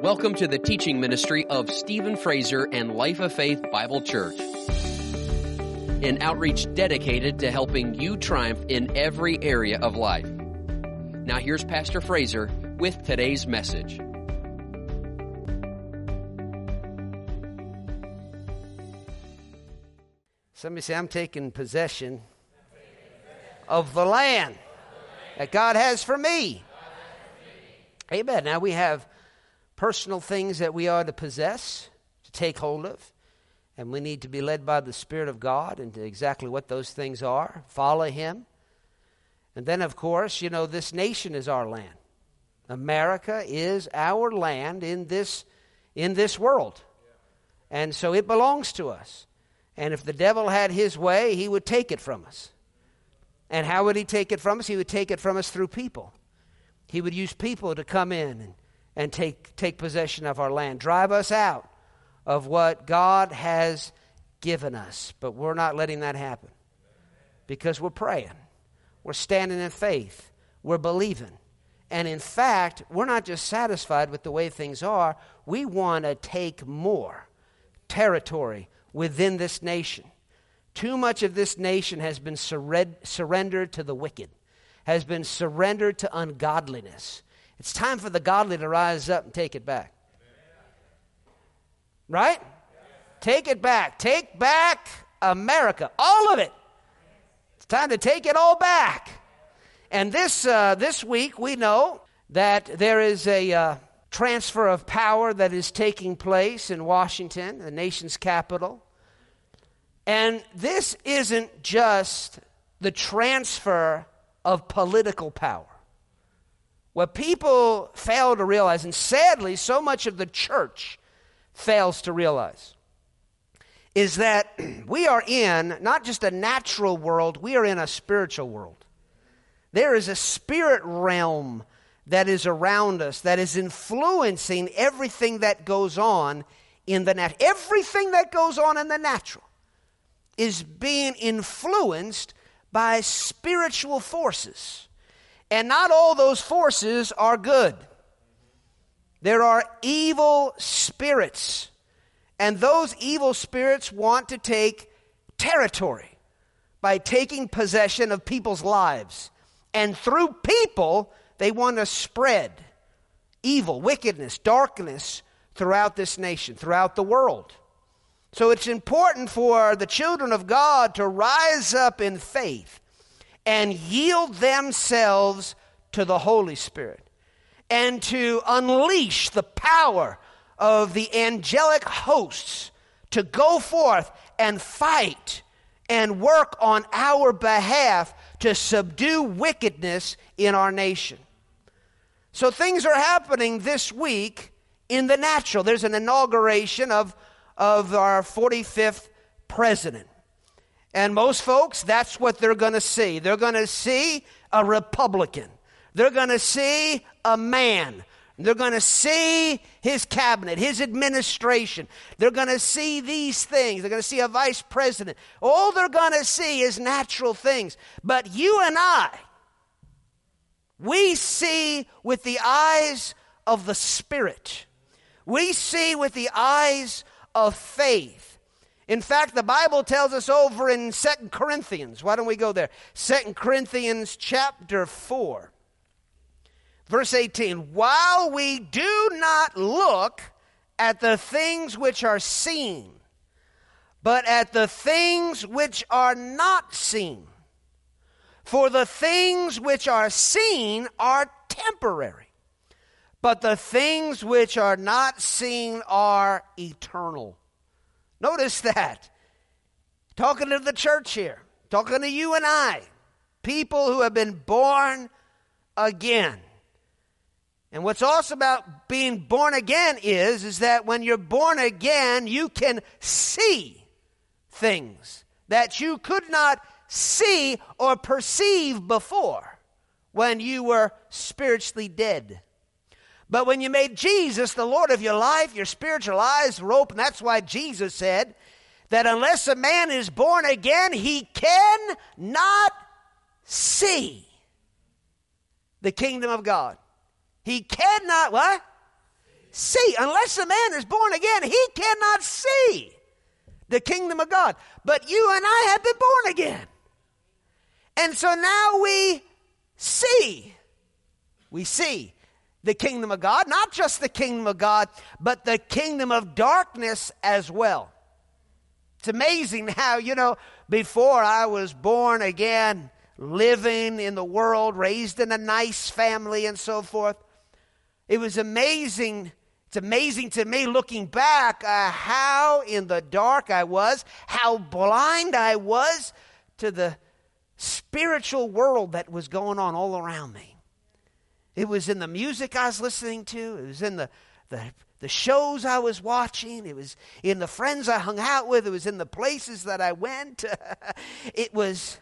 Welcome to the teaching ministry of Stephen Fraser and Life of Faith Bible Church, an outreach dedicated to helping you triumph in every area of life. Now here's Pastor Fraser with today's message. Somebody say, I'm taking possession of the land that God has for me. Amen. Now we have personal things that we are to possess, to take hold of, and we need to be led by the Spirit of God into exactly what those things are. Follow Him. And then, of course, you know, this nation is our land. America is our land in this world. And so it belongs to us. And if the devil had his way, he would take it from us. And how would he take it from us? He would take it from us through people. He would use people to come in and take possession of our land, drive us out of what God has given us. But we're not letting that happen because we're praying. We're standing in faith. We're believing. And in fact, we're not just satisfied with the way things are. We want to take more territory within this nation. Too much of this nation has been surrendered to the wicked, has been surrendered to ungodliness. It's time for the godly to rise up and take it back. Right? Take it back. Take back America. All of it. It's time to take it all back. And this week we know that there is a transfer of power that is taking place in Washington, the nation's capital. And this isn't just the transfer of political power. What people fail to realize, and sadly so much of the church fails to realize, is that we are in not just a natural world, we are in a spiritual world. There is a spirit realm that is around us, that is influencing everything that goes on in the natural. Everything that goes on in the natural is being influenced by spiritual forces. And not all those forces are good. There are evil spirits. And those evil spirits want to take territory by taking possession of people's lives. And through people, they want to spread evil, wickedness, darkness throughout this nation, throughout the world. So it's important for the children of God to rise up in faith and yield themselves to the Holy Spirit and to unleash the power of the angelic hosts to go forth and fight and work on our behalf to subdue wickedness in our nation. So things are happening this week in the natural. There's an inauguration of our 45th president. And most folks, that's what they're going to see. They're going to see a Republican. They're going to see a man. They're going to see his cabinet, his administration. They're going to see these things. They're going to see a vice president. All they're going to see is natural things. But you and I, we see with the eyes of the Spirit. We see with the eyes of faith. In fact, the Bible tells us over in 2 Corinthians. Why don't we go there? 2 Corinthians chapter 4, verse 18. While we do not look at the things which are seen, but at the things which are not seen. For the things which are seen are temporary, but the things which are not seen are eternal. Notice that. Talking to the church here. Talking to you and I. People who have been born again. And what's awesome about being born again is that when you're born again, you can see things that you could not see or perceive before when you were spiritually dead. But when you made Jesus the Lord of your life, your spiritual eyes were open. That's why Jesus said that unless a man is born again, he cannot see the kingdom of God. He cannot, what? see. Unless a man is born again, he cannot see the kingdom of God. But you and I have been born again. And so now we see. We see the kingdom of God, not just the kingdom of God, but the kingdom of darkness as well. It's amazing how, before I was born again, living in the world, raised in a nice family and so forth, it was amazing. It's amazing to me looking back how in the dark I was, how blind I was to the spiritual world that was going on all around me. It was in the music I was listening to. It was in the shows I was watching. It was in the friends I hung out with. It was in the places that I went. It was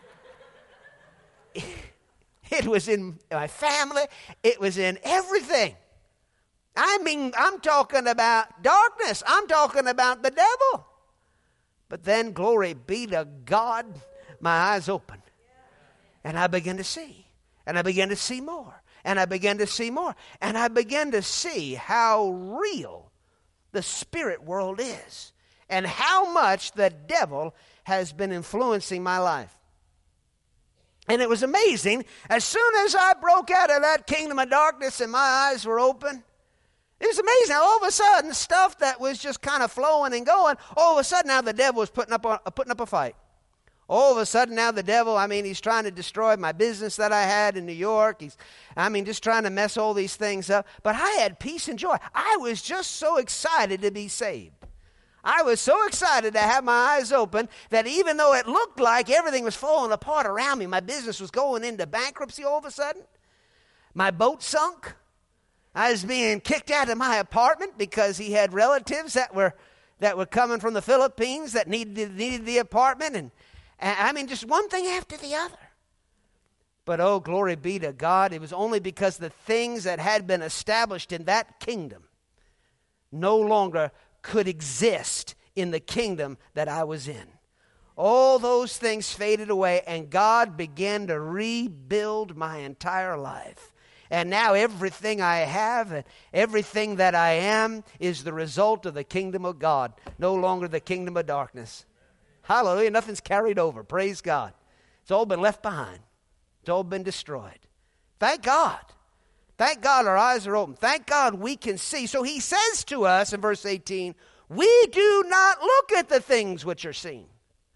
in my family. It was in everything. I mean, I'm talking about darkness. I'm talking about the devil. But then, glory be to God, my eyes opened. And I began to see. And I began to see more. And I began to see more. And I began to see how real the spirit world is. And how much the devil has been influencing my life. And it was amazing. As soon as I broke out of that kingdom of darkness and my eyes were open, it was amazing. All of a sudden, stuff that was just kind of flowing and going, all of a sudden now the devil was putting up a fight. All of a sudden now the devil, he's trying to destroy my business that I had in New York. He's just trying to mess all these things up. But I had peace and joy. I was just so excited to be saved. I was so excited to have my eyes open that even though it looked like everything was falling apart around me, my business was going into bankruptcy all of a sudden, my boat sunk, I was being kicked out of my apartment because he had relatives that were coming from the Philippines that needed the apartment, and just one thing after the other. But oh, glory be to God, it was only because the things that had been established in that kingdom no longer could exist in the kingdom that I was in. All those things faded away, and God began to rebuild my entire life. And now everything I have and everything that I am is the result of the kingdom of God, no longer the kingdom of darkness. Hallelujah. Nothing's carried over. Praise God. It's all been left behind. It's all been destroyed. Thank God. Thank God our eyes are open. Thank God we can see. So he says to us in verse 18, we do not look at the things which are seen.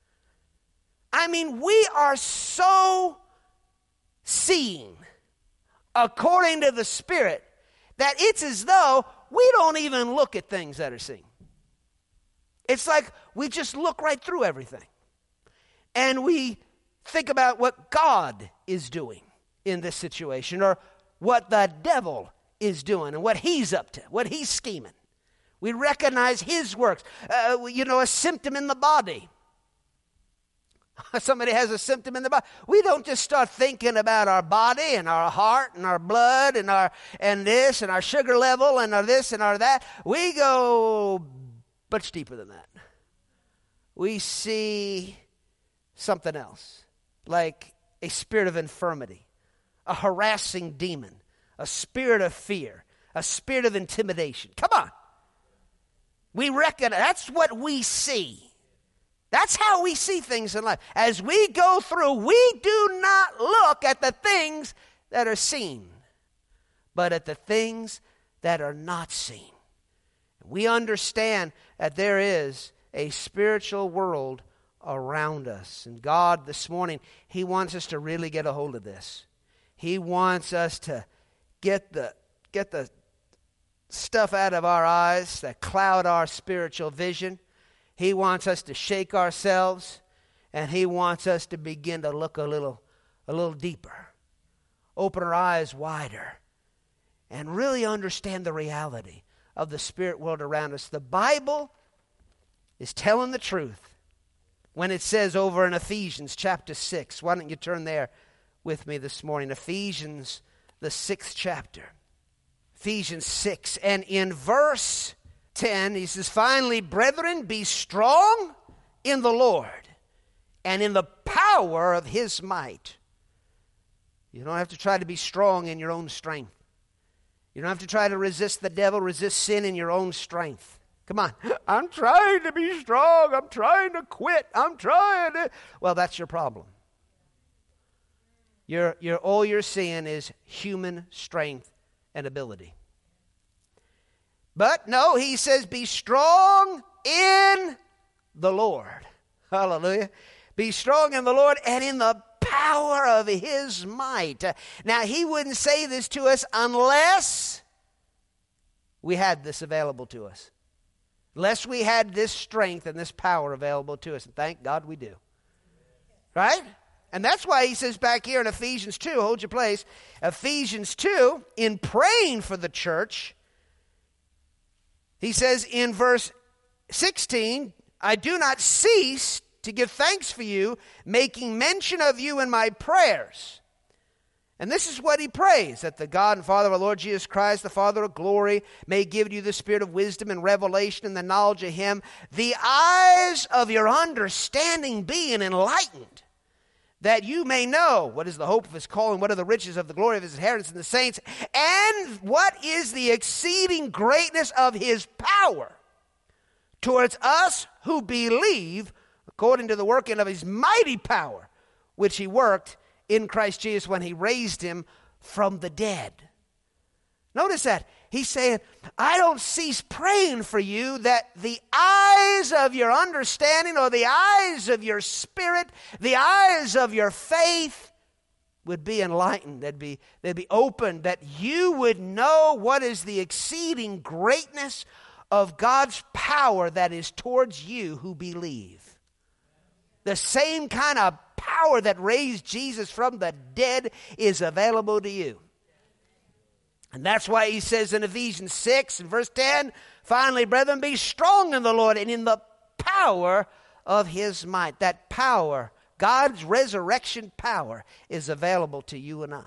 We are so seeing according to the Spirit that it's as though we don't even look at things that are seen. It's like we just look right through everything. And we think about what God is doing in this situation, or what the devil is doing and what he's up to, what he's scheming. We recognize his works. A symptom in the body. Somebody has a symptom in the body. We don't just start thinking about our body and our heart and our blood and this and our sugar level and our this and our that. We go much deeper than that. We see something else, like a spirit of infirmity, a harassing demon, a spirit of fear, a spirit of intimidation. Come on. We reckon that's what we see. That's how we see things in life. As we go through, we do not look at the things that are seen, but at the things that are not seen. We understand that there is a spiritual world around us. And God, this morning, he wants us to really get a hold of this. He wants us to get the stuff out of our eyes that cloud our spiritual vision. He wants us to shake ourselves, and he wants us to begin to look a little deeper, open our eyes wider, and really understand the reality of the spirit world around us. The Bible is telling the truth when it says over in Ephesians chapter 6. Why don't you turn there with me this morning? Ephesians, the 6th chapter. Ephesians 6, and in verse 10, he says, finally, brethren, be strong in the Lord and in the power of his might. You don't have to try to be strong in your own strength. You don't have to try to resist the devil, resist sin in your own strength. Come on. I'm trying to be strong. I'm trying to quit. I'm trying to. Well, that's your problem. All you're seeing is human strength and ability. But no, he says, be strong in the Lord. Hallelujah. Be strong in the Lord and in the power of his might. Now, he wouldn't say this to us unless we had this available to us. Unless we had this strength and this power available to us. And thank God we do. Right? And that's why he says back here in Ephesians 2, hold your place, Ephesians 2, in praying for the church, he says in verse 16, I do not cease to give thanks for you, making mention of you in my prayers. And this is what he prays, that the God and Father of our Lord Jesus Christ, the Father of glory, may give you the spirit of wisdom and revelation and the knowledge of him, the eyes of your understanding being enlightened, that you may know what is the hope of his calling, what are the riches of the glory of his inheritance in the saints, and what is the exceeding greatness of his power towards us who believe, according to the working of his mighty power, which he worked in Christ Jesus when he raised him from the dead. Notice that. He's saying, I don't cease praying for you that the eyes of your understanding or the eyes of your spirit, the eyes of your faith would be enlightened. They'd be opened, that you would know what is the exceeding greatness of God's power that is towards you who believe. The same kind of power that raised Jesus from the dead is available to you. And that's why he says in Ephesians 6 and verse 10, finally, brethren, be strong in the Lord and in the power of his might. That power, God's resurrection power, is available to you and I.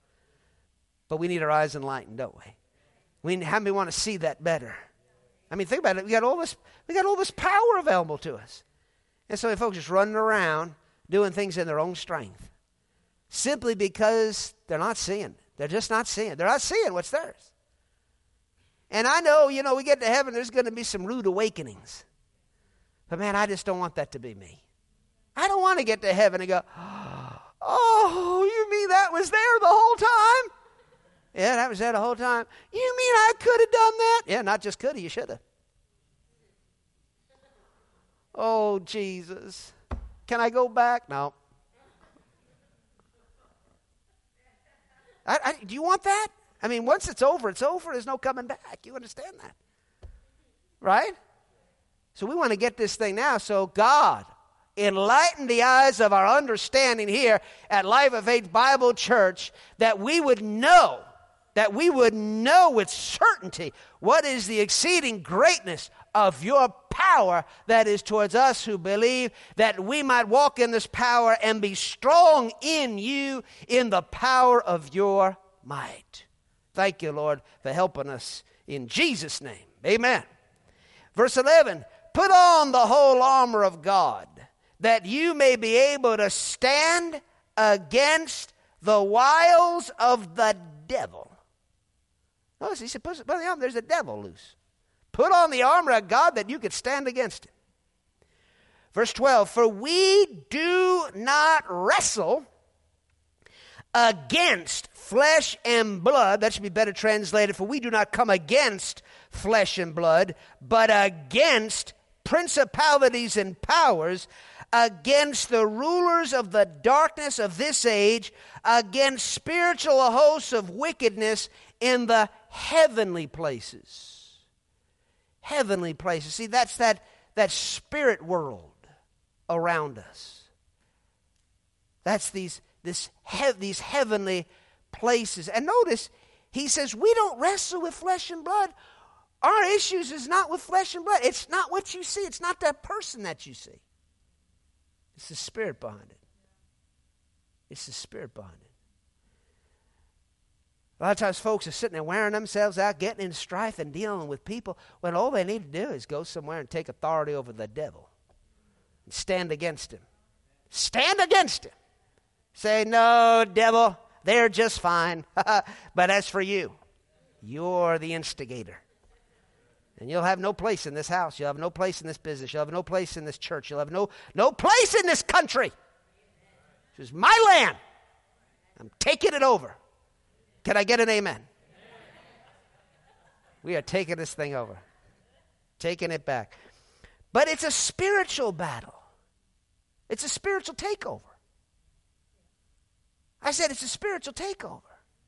But we need our eyes enlightened, don't we? How many want to see that better? I mean, think about it. We got all this power available to us. And so folks just running around doing things in their own strength. Simply because they're not seeing. They're just not seeing. They're not seeing what's theirs. And I know, we get to heaven, there's going to be some rude awakenings. But man, I just don't want that to be me. I don't want to get to heaven and go, oh, you mean that was there the whole time? Yeah, that was there the whole time. You mean I could have done that? Yeah, not just could have, you should have. Oh, Jesus. Can I go back? No. Do you want that? I mean, once it's over, it's over. There's no coming back. You understand that? Right? So we want to get this thing now. So God, enlighten the eyes of our understanding here at Life of Faith Bible Church, that we would know with certainty what is the exceeding greatness of your power that is towards us who believe, that we might walk in this power and be strong in you in the power of your might. Thank you, Lord, for helping us in Jesus' name. Amen. Verse 11, put on the whole armor of God, that you may be able to stand against the wiles of the devil. Notice he said, put on the armor, there's a devil loose. Put on the armor of God that you could stand against it. Verse 12, for we do not wrestle against flesh and blood. That should be better translated, for we do not come against flesh and blood, but against principalities and powers, against the rulers of the darkness of this age, against spiritual hosts of wickedness in the heavenly places. Heavenly places. See, that's that spirit world around us. That's these heavenly places. And notice, he says, we don't wrestle with flesh and blood. Our issues is not with flesh and blood. It's not what you see. It's not that person that you see. It's the spirit behind it. It's the spirit behind it. A lot of times folks are sitting there wearing themselves out, getting in strife and dealing with people, when all they need to do is go somewhere and take authority over the devil and stand against him. Stand against him. Say, no, devil, they're just fine. But as for you, You're the instigator. And you'll have no place in this house. You'll have no place in this business. You'll have no place in this church. You'll have no place in this country. This is my land. I'm taking it over. Can I get an amen? We are taking this thing over. Taking it back. But it's a spiritual battle. It's a spiritual takeover. I said it's a spiritual takeover.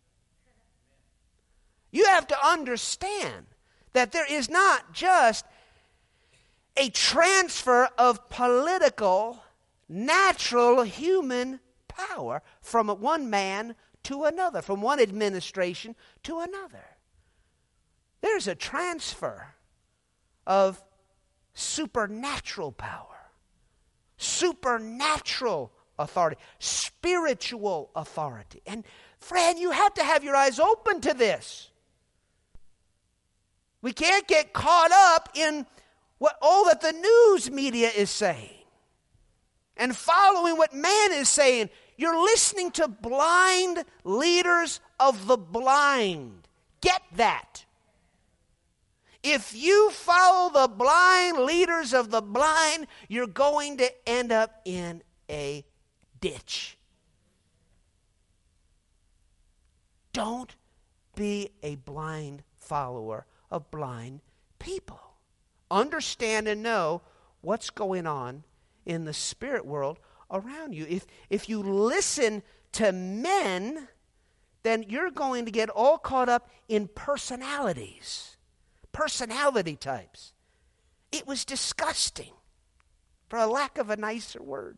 You have to understand that there is not just a transfer of political, natural human power from one man to another, from one administration to another. There's a transfer of supernatural power, supernatural authority, spiritual authority. And friend, you have to have your eyes open to this. We can't get caught up in all that the news media is saying and following what man is saying. You're listening to blind leaders of the blind. Get that. If you follow the blind leaders of the blind, you're going to end up in a ditch. Don't be a blind follower of blind people. Understand and know what's going on in the spirit world around you. If you listen to men, then you're going to get all caught up in personalities, personality types. It was disgusting, for a lack of a nicer word.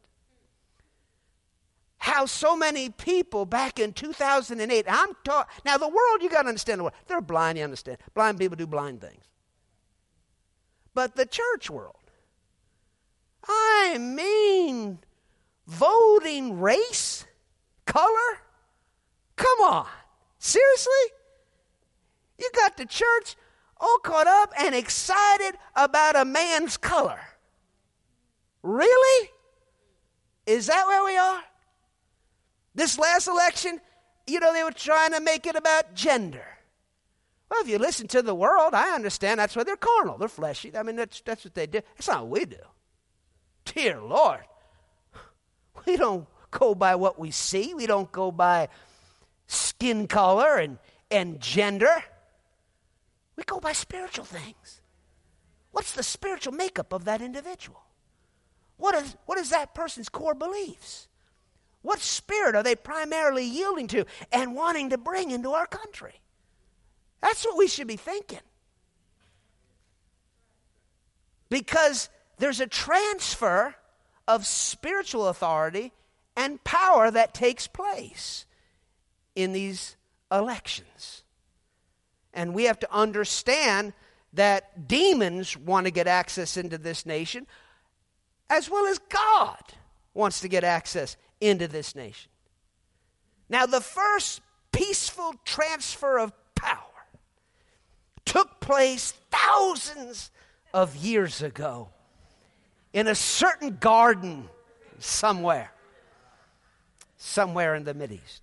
How so many people back in 2008, now the world, you got to understand the world. They're blind, you understand. Blind people do blind things. But the church world, I mean, voting race, color, come on, seriously? You got the church all caught up and excited about a man's color. Really? Is that where we are? This last election, they were trying to make it about gender. Well, if you listen to the world, I understand that's why they're carnal. They're fleshy. I mean, that's what they do. That's not what we do. Dear Lord. We don't go by what we see. We don't go by skin color and gender. We go by spiritual things. What's the spiritual makeup of that individual? What is that person's core beliefs? What spirit are they primarily yielding to and wanting to bring into our country? That's what we should be thinking. Because there's a transfer of spiritual authority and power that takes place in these elections. And we have to understand that demons want to get access into this nation, as well as God wants to get access into this nation. Now, the first peaceful transfer of power took place thousands of years ago in a certain garden somewhere in the Mideast.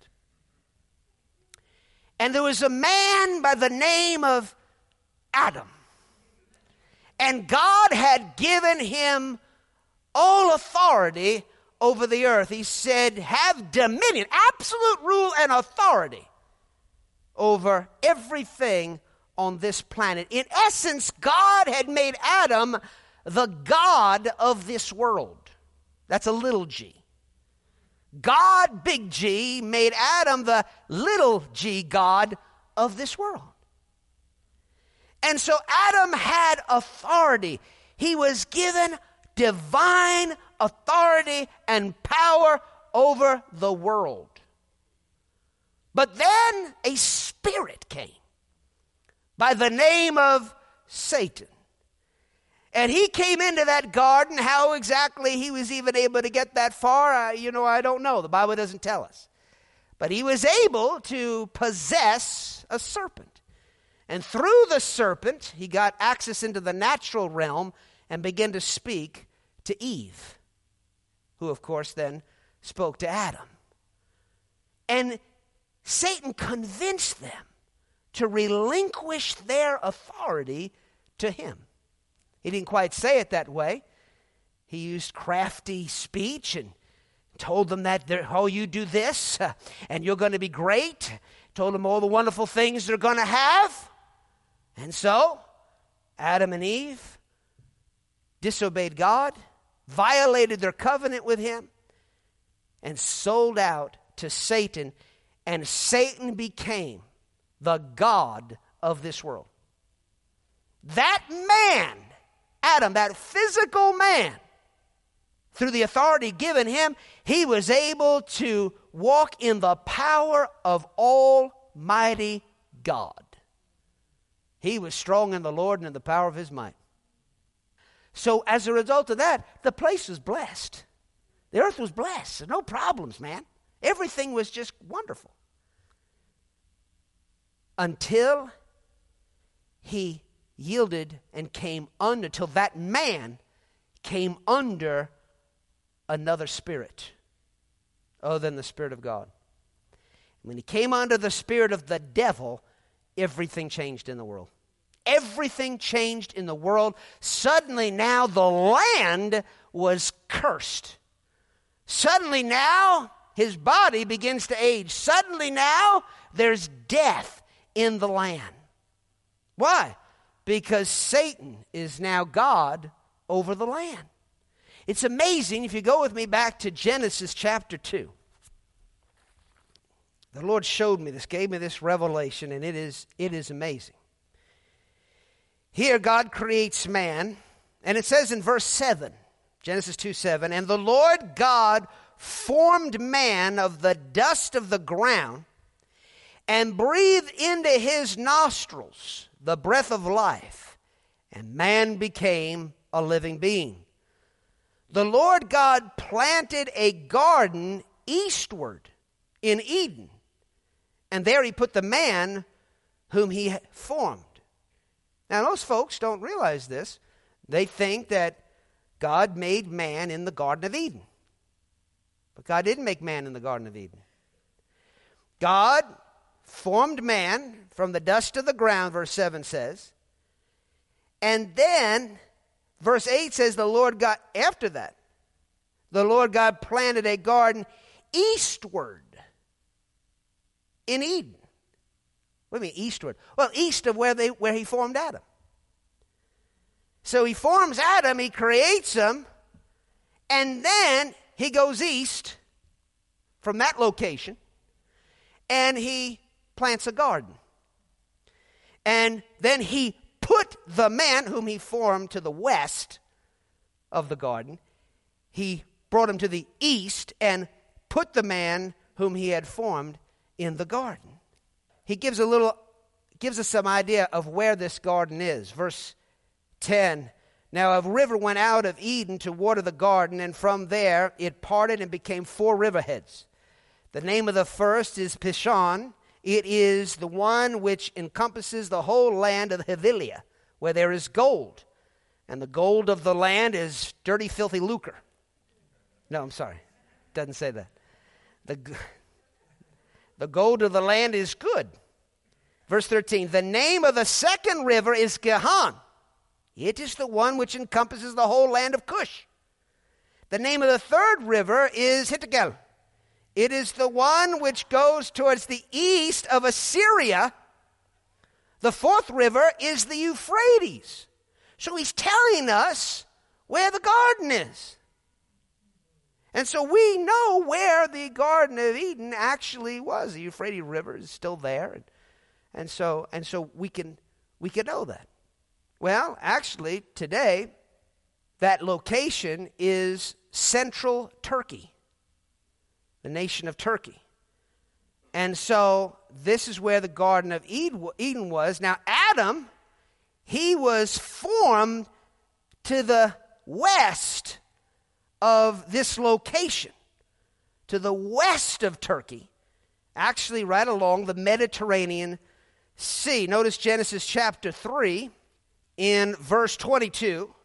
And there was a man by the name of Adam. And God had given him all authority over the earth. He said, have dominion, absolute rule and authority over everything on this planet. In essence, God had made Adam the God of this world. That's a little g. God, big G, made Adam the little g God of this world. And so Adam had authority. He was given divine authority and power over the world. But then a spirit came by the name of Satan. And he came into that garden. How exactly he was even able to get that far, I don't know. The Bible doesn't tell us. But he was able to possess a serpent. And through the serpent, he got access into the natural realm and began to speak to Eve, who, of course, then spoke to Adam. And Satan convinced them to relinquish their authority to him. He didn't quite say it that way. He used crafty speech and told them that, oh, you do this, and you're going to be great. Told them all the wonderful things they're going to have. And so, Adam and Eve disobeyed God, violated their covenant with him, and sold out to Satan. And Satan became the god of this world. That man, Adam, that physical man, through the authority given him, he was able to walk in the power of Almighty God. He was strong in the Lord and in the power of his might. So as a result of that, the place was blessed. The earth was blessed. There's no problems, man. Everything was just wonderful. Until he yielded and came under, till that man came under another spirit other than the Spirit of God. When he came under the spirit of the devil, everything changed in the world. Everything changed in the world. Suddenly now the land was cursed. Suddenly now his body begins to age. Suddenly now there's death in the land. Why? Because Satan is now God over the land. It's amazing if you go with me back to Genesis chapter 2. The Lord showed me this, gave me this revelation, and it is amazing. Here God creates man, and it says in verse 7, Genesis 2:7, and the Lord God formed man of the dust of the ground and breathed into his nostrils the breath of life, and man became a living being. The Lord God planted a garden eastward in Eden, and there he put the man whom he formed. Now, most folks don't realize this. They think that God made man in the Garden of Eden. But God didn't make man in the Garden of Eden. God formed man from the dust of the ground, verse 7 says. And then, verse 8 says, the Lord God, after that, the Lord God planted a garden eastward in Eden. What do you mean eastward? Well, east of where he formed Adam. So he forms Adam, he creates him, and then he goes east from that location, and he plants a garden. And then he put the man whom he formed to the west of the garden. He brought him to the east and put the man whom he had formed in the garden. He gives us some idea of where this garden is. Verse 10, now a river went out of Eden to water the garden, and from there it parted and became 4 riverheads. The name of the first is Pishon. It is the one which encompasses the whole land of Havilah, where there is gold. And the gold of the land is dirty, filthy lucre. No, I'm sorry. Doesn't say that. The gold of the land is good. Verse 13, the name of the second river is Gihon. It is the one which encompasses the whole land of Cush. The name of the third river is Hittigel. It is the one which goes towards the east of Assyria. The fourth river is the Euphrates. So he's telling us where the garden is. And so we know where the Garden of Eden actually was. The Euphrates River is still there. And so we can know that. Well, actually, today, that location is central Turkey, the nation of Turkey. And so this is where the Garden of Eden was. Now, Adam, he was formed to the west of this location, to the west of Turkey, actually right along the Mediterranean Sea. Notice Genesis chapter 3 in verse 22.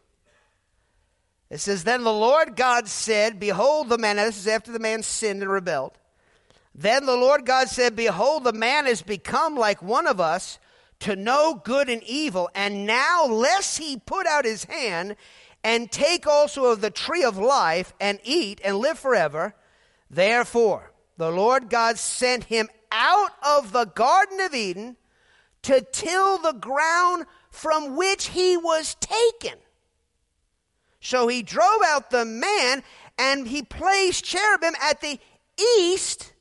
It says, then the Lord God said, behold the man, now this is after the man sinned and rebelled, Then the Lord God said, behold, the man is become like one of us, to know good and evil. And now lest he put out his hand and take also of the tree of life and eat and live forever. Therefore, the Lord God sent him out of the Garden of Eden to till the ground from which he was taken. So he drove out the man, and he placed cherubim at the east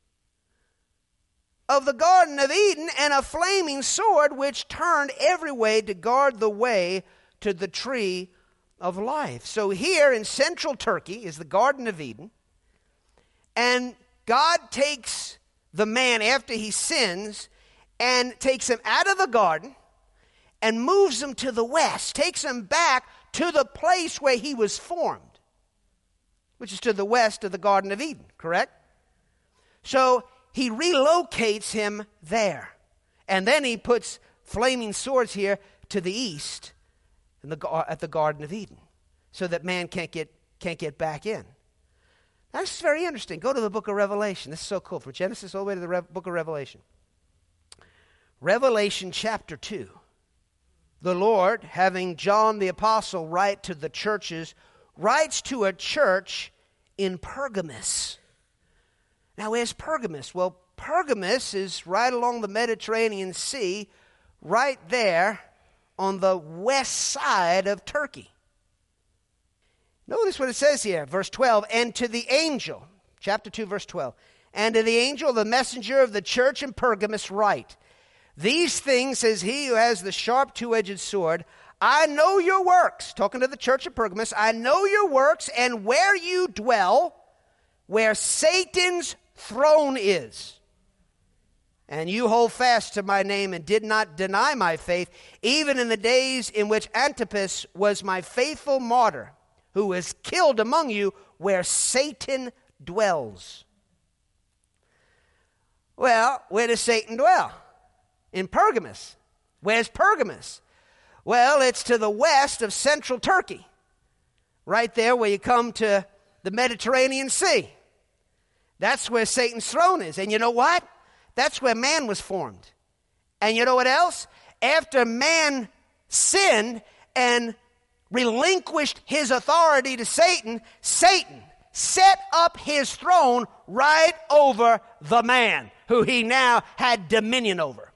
of the Garden of Eden, and a flaming sword which turned every way to guard the way to the tree of life. So here in central Turkey is the Garden of Eden, and God takes the man after he sins and takes him out of the garden and moves him to the west, takes him back to the place where he was formed, which is to the west of the Garden of Eden, correct? So he relocates him there. And then he puts flaming swords here to the east at the Garden of Eden, so that man can't get back in. That's very interesting. Go to the book of Revelation. This is so cool. From Genesis all the way to the book of Revelation. Revelation chapter 2. The Lord, having John the Apostle write to the churches, writes to a church in Pergamos. Now, where's Pergamos? Well, Pergamos is right along the Mediterranean Sea, right there on the west side of Turkey. Notice what it says here, verse 12. And to the angel, chapter 2, verse 12. And to the angel, the messenger of the church in Pergamos, write, these things says he who has the sharp two-edged sword, I know your works, talking to the church of Pergamos, I know your works and where you dwell, where Satan's throne is. And you hold fast to my name and did not deny my faith, even in the days in which Antipas was my faithful martyr, who was killed among you where Satan dwells. Well, where does Satan dwell? In Pergamos. Where's Pergamos? Well, it's to the west of central Turkey, right there where you come to the Mediterranean Sea. That's where Satan's throne is. And you know what? That's where man was formed. And you know what else? After man sinned and relinquished his authority to Satan, Satan set up his throne right over the man who he now had dominion over.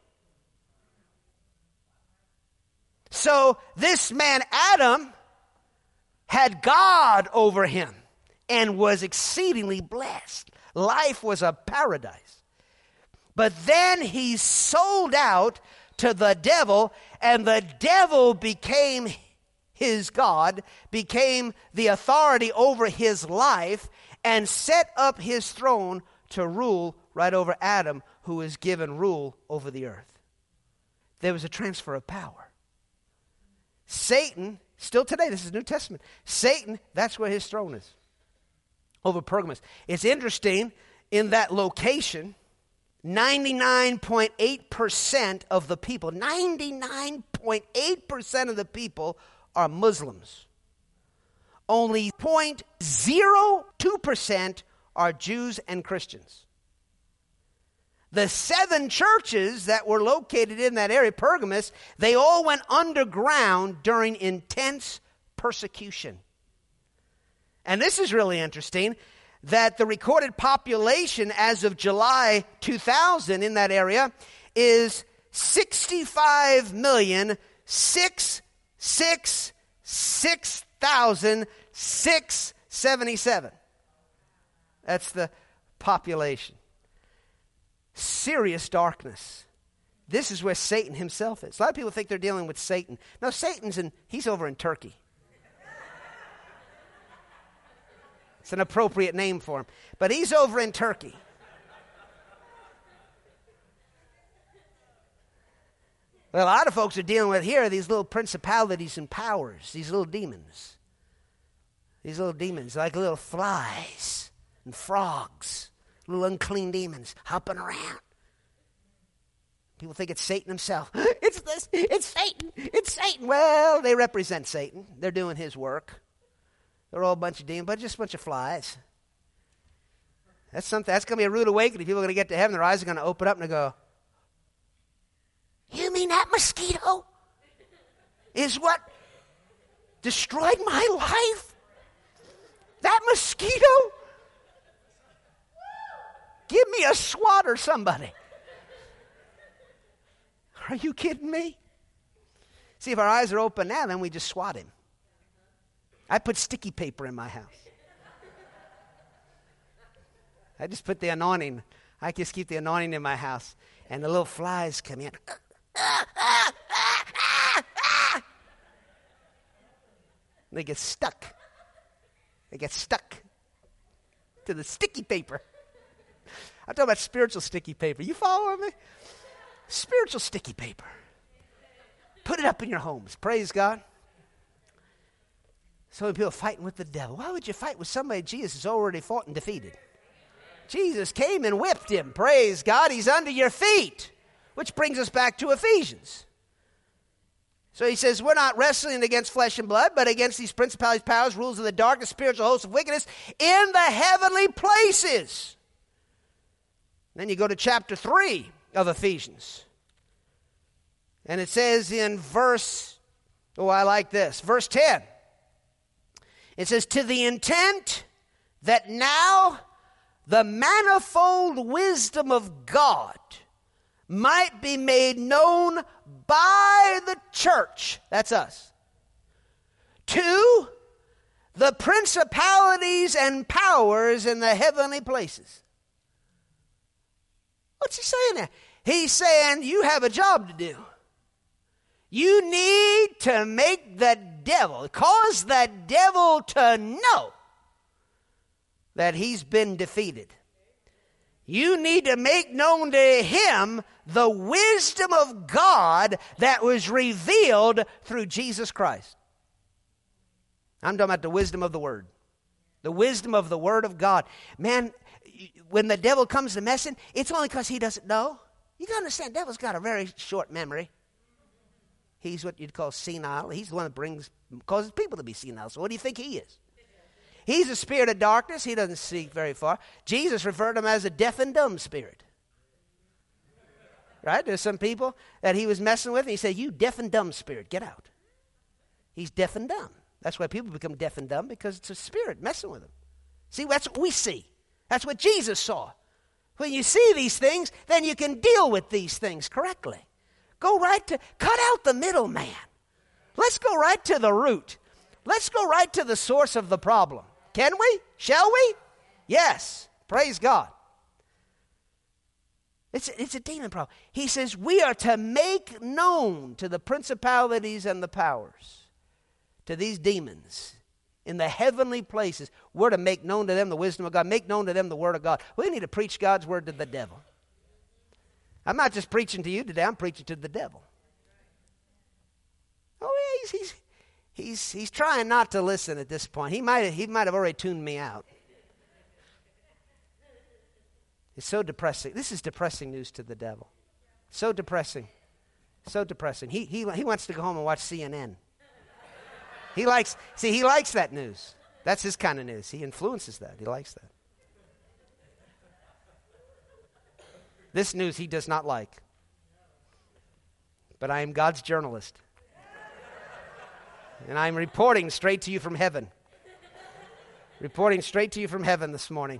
So this man, Adam, had God over him and was exceedingly blessed. Life was a paradise. But then he sold out to the devil, and the devil became his God, became the authority over his life, and set up his throne to rule right over Adam, who was given rule over the earth. There was a transfer of power. Satan, still today, this is New Testament, Satan, that's where his throne is, over Pergamos. It's interesting, in that location, 99.8% of the people, 99.8% of the people are Muslims. Only 0.02% are Jews and Christians. The 7 churches that were located in that area, Pergamos, they all went underground during intense persecution. And this is really interesting, that the recorded population as of July 2000 in that area is 65,666,677. That's the population. Serious darkness. This is where Satan himself is. A lot of people think they're dealing with Satan. No, he's over in Turkey. It's an appropriate name for him. But he's over in Turkey. Well, a lot of folks are dealing with here these little principalities and powers, these little demons. These little demons, like little flies and frogs, little unclean demons hopping around. People think it's Satan himself. It's Satan. It's Satan. Well, they represent Satan. They're doing his work. They're all a bunch of demons, but just a bunch of flies. That's something. That's going to be a rude awakening. People are going to get to heaven. Their eyes are going to open up and they go, you mean that mosquito is what destroyed my life? That mosquito? Give me a SWAT or somebody. Are you kidding me? See, if our eyes are open now, then we just swat him. I put sticky paper in my house. I just put the anointing. I just keep the anointing in my house. And the little flies come in. They get stuck. They get stuck to the sticky paper. I'm talking about spiritual sticky paper. You following me? Spiritual sticky paper. Put it up in your homes. Praise God. So many people fighting with the devil. Why would you fight with somebody Jesus has already fought and defeated? Jesus came and whipped him. Praise God. He's under your feet. Which brings us back to Ephesians. So he says, we're not wrestling against flesh and blood, but against these principalities, powers, rules of the darkness, spiritual hosts of wickedness in the heavenly places. Then you go to chapter 3 of Ephesians. And it says in verse 10. It says, to the intent that now the manifold wisdom of God might be made known by the church, that's us, to the principalities and powers in the heavenly places. What's he saying there? He's saying you have a job to do. You need to make the devil, cause the devil to know that he's been defeated. You need to make known to him the wisdom of God that was revealed through Jesus Christ. I'm talking about the wisdom of the Word. The wisdom of the Word of God. Man, when the devil comes to messing, it's only because he doesn't know. You got to understand, the devil's got a very short memory. He's what you'd call senile. He's the one that causes people to be senile. So what do you think he is? He's a spirit of darkness. He doesn't see very far. Jesus referred to him as a deaf and dumb spirit. Right? There's some people that he was messing with, and he said, you deaf and dumb spirit, get out. He's deaf and dumb. That's why people become deaf and dumb, because it's a spirit messing with them. See, that's what we see. That's what Jesus saw. When you see these things, then you can deal with these things correctly. Cut out the middleman. Let's go right to the root. Let's go right to the source of the problem. Can we? Shall we? Yes. Praise God. It's a demon problem. He says we are to make known to the principalities and the powers, to these demons in the heavenly places. We're to make known to them the wisdom of God, make known to them the Word of God. We need to preach God's Word to the devil. I'm not just preaching to you today, I'm preaching to the devil. Oh, yeah, he's trying not to listen at this point. He might have already tuned me out. It's so depressing. This is depressing news to the devil. So depressing. So depressing. He wants to go home and watch CNN. He likes that news. That's his kind of news. He influences that. He likes that. This news he does not like. But I am God's journalist. And I'm reporting straight to you from heaven. Reporting straight to you from heaven this morning.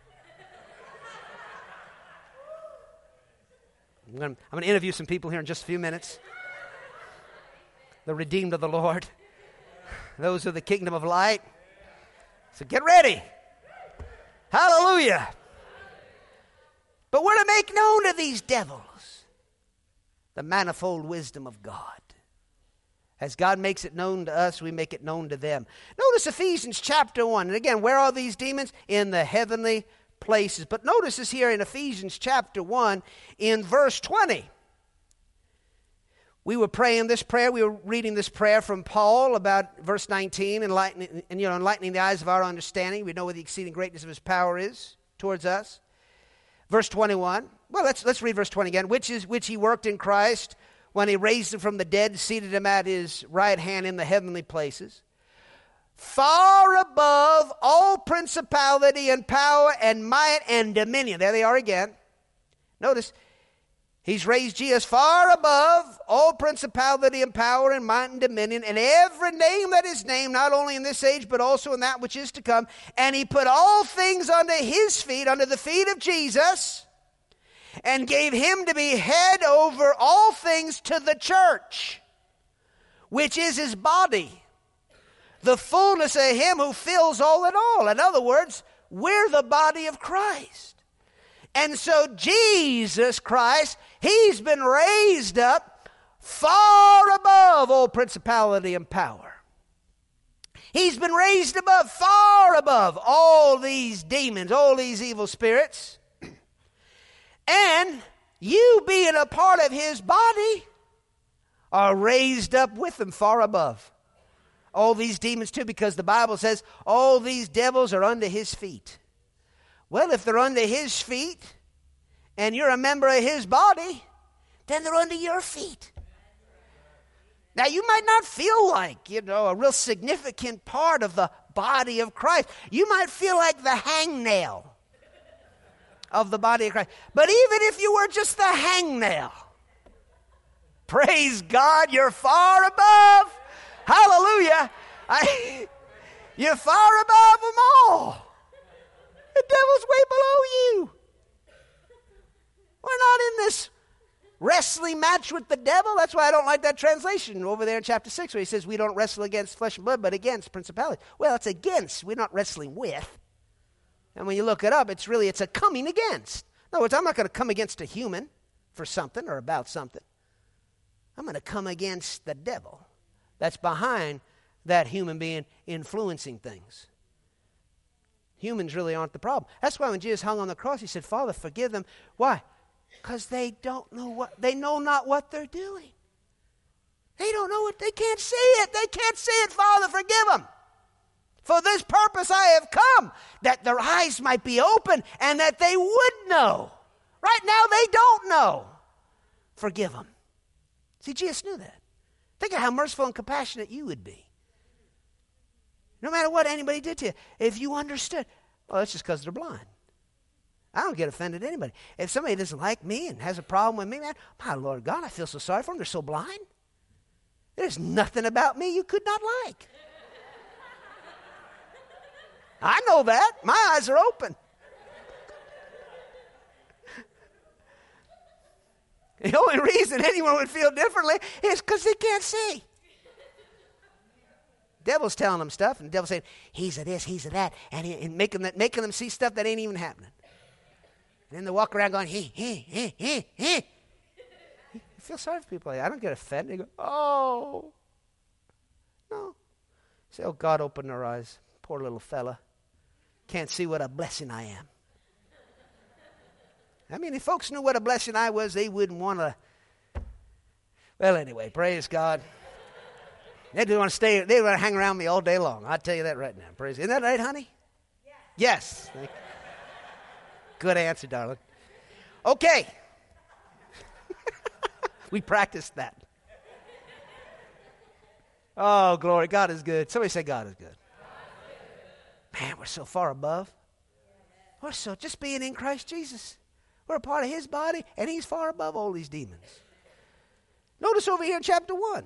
I'm going to interview some people here in just a few minutes. The redeemed of the Lord. Those of the kingdom of light. So get ready. Hallelujah. But we're to make known to these devils the manifold wisdom of God. As God makes it known to us, we make it known to them. Notice Ephesians chapter 1. And again, where are these demons? In the heavenly places. But notice this here in Ephesians chapter 1 in verse 20. We were praying this prayer. We were reading this prayer from Paul about verse 19, enlightening the eyes of our understanding. We know what the exceeding greatness of his power is towards us. Verse 21. Well, let's read verse 20 again. Which he worked in Christ when he raised him from the dead, seated him at his right hand in the heavenly places, far above all principality and power and might and dominion. There they are again. Notice, he's raised Jesus far above all principality and power and might and dominion, and every name that is named, not only in this age, but also in that which is to come. And he put all things under his feet, under the feet of Jesus, and gave him to be head over all things to the church, which is his body, the fullness of him who fills all in all. In other words, we're the body of Christ. And so Jesus Christ, he's been raised up far above all principality and power. He's been raised above, far above all these demons, all these evil spirits. And you, being a part of his body, are raised up with him far above all these demons too, because the Bible says all these devils are under his feet. Well, if they're under his feet and you're a member of his body, then they're under your feet. Now, you might not feel like, a real significant part of the body of Christ. You might feel like the hangnail of the body of Christ. But even if you were just the hangnail, praise God, you're far above. Hallelujah. You're far above them all. The devil's way below you. We're not in this wrestling match with the devil. That's why I don't like that translation over there in chapter 6 where he says we don't wrestle against flesh and blood, but against principalities. Well, it's against. We're not wrestling with. And when you look it up, it's a coming against. In other words, I'm not going to come against a human for something or about something. I'm going to come against the devil that's behind that human being influencing things. Humans really aren't the problem. That's why when Jesus hung on the cross, he said, Father, forgive them. Why? Because they know not what they're doing. They don't know they can't see it. They can't see it. Father, forgive them. For this purpose I have come, that their eyes might be open and that they would know. Right now they don't know. Forgive them. See, Jesus knew that. Think of how merciful and compassionate you would be. No matter what anybody did to you, if you understood, well, that's just because they're blind. I don't get offended at anybody. If somebody doesn't like me and has a problem with me, man, my Lord God, I feel so sorry for them. They're so blind. There's nothing about me you could not like. I know that. My eyes are open. The only reason anyone would feel differently is because they can't see. Devil's telling them stuff, and the devil's saying, he's a this, he's a that, and making them see stuff that ain't even happening. And then they walk around going, he. You feel sorry for people like that. I don't get offended. They go, oh. No. Say, oh, God, open their eyes. Poor little fella. Can't see what a blessing I am. I mean, if folks knew what a blessing I was, they wouldn't want to. Well, anyway, praise God. They do want to stay. They want to hang around me all day long. I'll tell you that right now. Praise. Isn't that right, honey? Yes. Good answer, darling. Okay. We practiced that. Oh, glory. God is good. Somebody say God is good. Man, we're so far above. We're so just being in Christ Jesus. We're a part of his body, and he's far above all these demons. Notice over here in chapter 1.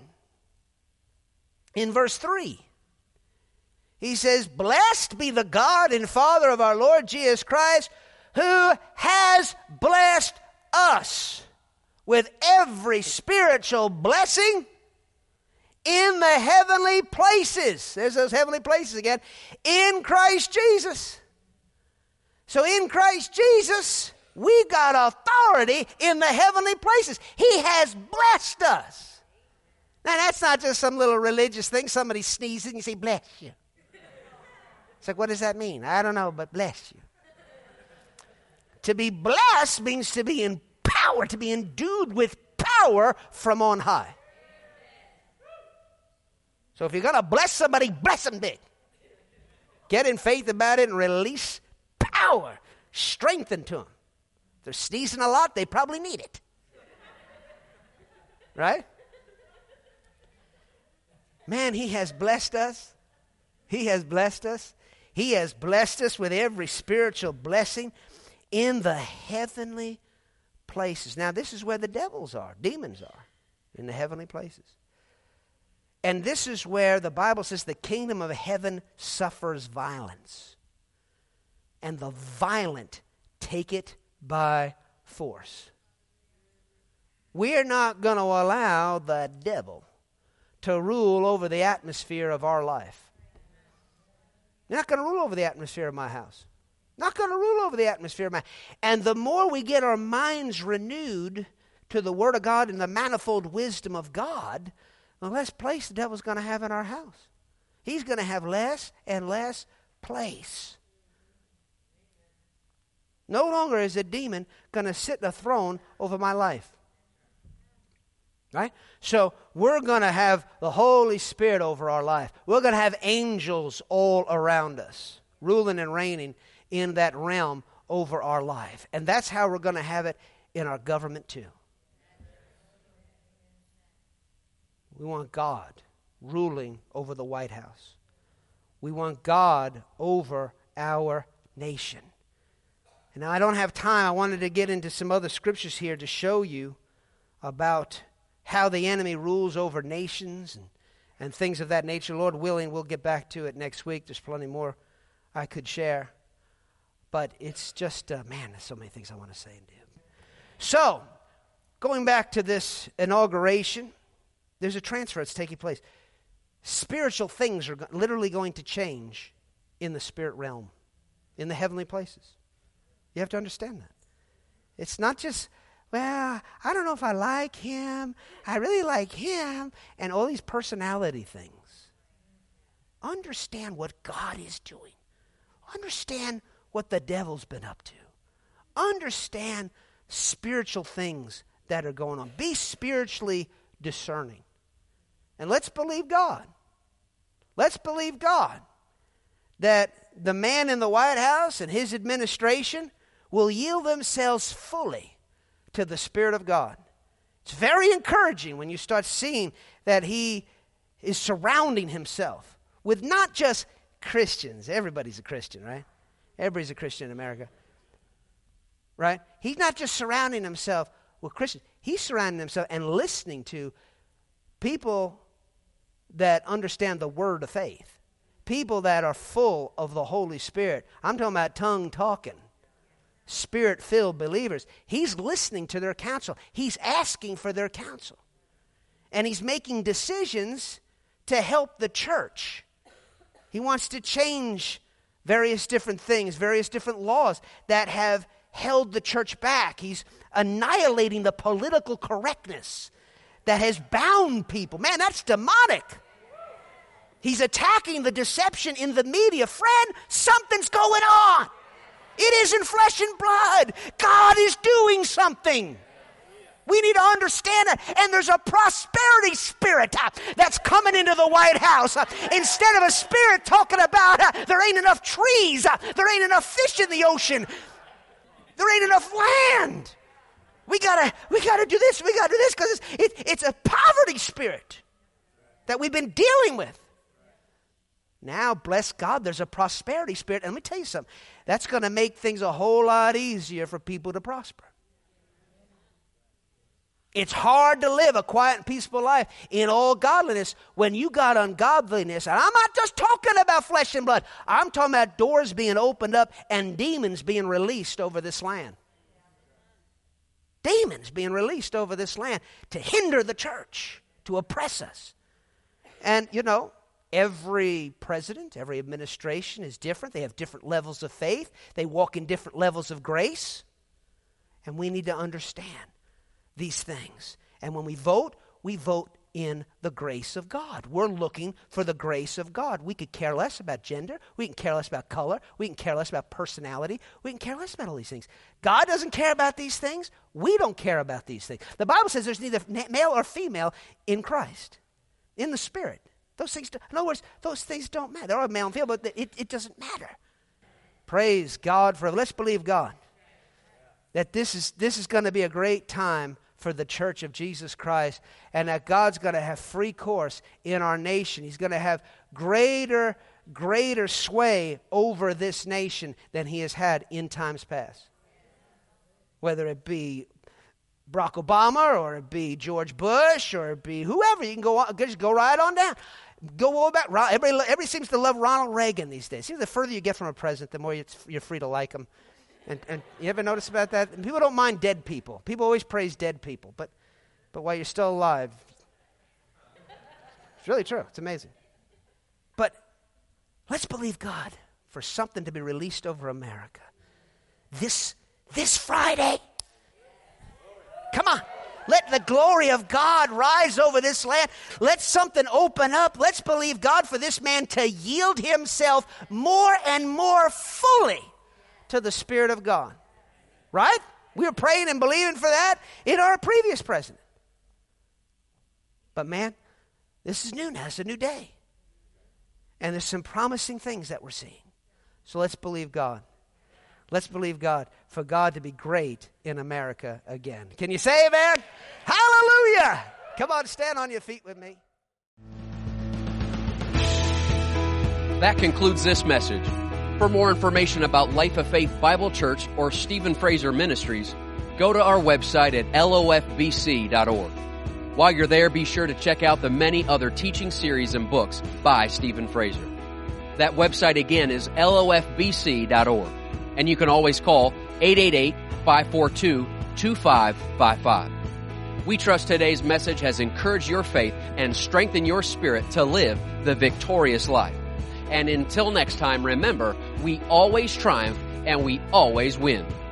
In verse 3. He says, blessed be the God and Father of our Lord Jesus Christ, who has blessed us with every spiritual blessing in the heavenly places. There's those heavenly places again. In Christ Jesus. So in Christ Jesus, we got authority in the heavenly places. He has blessed us. Now, that's not just some little religious thing. Somebody sneezes and you say, bless you. It's like, what does that mean? I don't know, but bless you. To be blessed means to be empowered, to be endued with power from on high. So if you're going to bless somebody, bless them big. Get in faith about it and release power, strength into them. If they're sneezing a lot, they probably need it. Right? Man, he has blessed us. He has blessed us. He has blessed us with every spiritual blessing in the heavenly places. Now, this is where the devils are, demons are, in the heavenly places. And this is where the Bible says the kingdom of heaven suffers violence. And the violent take it by force. We're not going to allow the devil to rule over the atmosphere of our life. You're not going to rule over the atmosphere of my house. Not going to rule over the atmosphere of my... And the more we get our minds renewed to the Word of God and the manifold wisdom of God, the less place the devil's going to have in our house. He's going to have less and less place. No longer is a demon going to sit in a throne over my life. Right? So we're going to have the Holy Spirit over our life. We're going to have angels all around us, ruling and reigning in that realm over our life. And that's how we're going to have it in our government too. We want God ruling over the White House. We want God over our nation. And now I don't have time. I wanted to get into some other scriptures here to show you about how the enemy rules over nations and things of that nature. Lord willing, we'll get back to it next week. There's plenty more I could share. But it's just, man, there's so many things I want to say and do. So, going back to this inauguration, there's a transfer that's taking place. Spiritual things are literally going to change in the spirit realm, in the heavenly places. You have to understand that. It's not just, well, I don't know if I like him. I really like him. And all these personality things. Understand what God is doing. Understand what the devil's been up to. Understand spiritual things that are going on. Be spiritually discerning. And let's believe God. Let's believe God that the man in the White House and his administration will yield themselves fully to the Spirit of God. It's very encouraging when you start seeing that he is surrounding himself with not just Christians. Everybody's a Christian, right? Everybody's a Christian in America. Right? He's not just surrounding himself with Christians. He's surrounding himself and listening to people that understand the word of faith. People that are full of the Holy Spirit. I'm talking about tongue-talking, Spirit-filled believers. He's listening to their counsel. He's asking for their counsel. And he's making decisions to help the church. He wants to change various different things, various different laws that have held the church back. He's annihilating the political correctness that has bound people. Man, that's demonic. He's attacking the deception in the media. Friend, something's going on. It isn't flesh and blood. God is doing something. We need to understand that. And there's a prosperity spirit that's coming into the White House. Instead of a spirit talking about there ain't enough trees, there ain't enough fish in the ocean, there ain't enough land. We gotta do this, we gotta do this, because it's a poverty spirit that we've been dealing with. Now, bless God, there's a prosperity spirit. And let me tell you something. That's going to make things a whole lot easier for people to prosper. It's hard to live a quiet and peaceful life in all godliness when you got ungodliness. And I'm not just talking about flesh and blood. I'm talking about doors being opened up and demons being released over this land. Demons being released over this land to hinder the church, to oppress us. And, you know, every president, every administration is different. They have different levels of faith. They walk in different levels of grace. And we need to understand these things. And when we vote in the grace of God. We're looking for the grace of God. We could care less about gender. We can care less about color. We can care less about personality. We can care less about all these things. God doesn't care about these things. We don't care about these things. The Bible says there's neither male or female in Christ, in the Spirit. Those things, in other words, those things don't matter. They're all male and female, but it doesn't matter. Praise God for it. Let's believe God that this is going to be a great time for the church of Jesus Christ, and that God's going to have free course in our nation. He's going to have greater greater sway over this nation than he has had in times past. Whether it be Barack Obama, or it be George Bush, or it be whoever, you can just go right on down. Go all back. Everybody seems to love Ronald Reagan these days. See, the further you get from a president, the more you're free to like him. And you ever notice about that? And people don't mind dead people. People always praise dead people, but while you're still alive, it's really true. It's amazing. But let's believe God for something to be released over America this Friday. Come on. Let the glory of God rise over this land. Let something open up. Let's believe God for this man to yield himself more and more fully to the Spirit of God. Right? We were praying and believing for that in our previous president. But man, this is new now. It's a new day. And there's some promising things that we're seeing. So let's believe God. Let's believe God for God to be great in America again. Can you say amen? Hallelujah! Come on, stand on your feet with me. That concludes this message. For more information about Life of Faith Bible Church or Stephen Fraser Ministries, go to our website at lofbc.org. While you're there, be sure to check out the many other teaching series and books by Stephen Fraser. That website again is lofbc.org. And you can always call 888-542-2555. We trust today's message has encouraged your faith and strengthened your spirit to live the victorious life. And until next time, remember, we always triumph and we always win.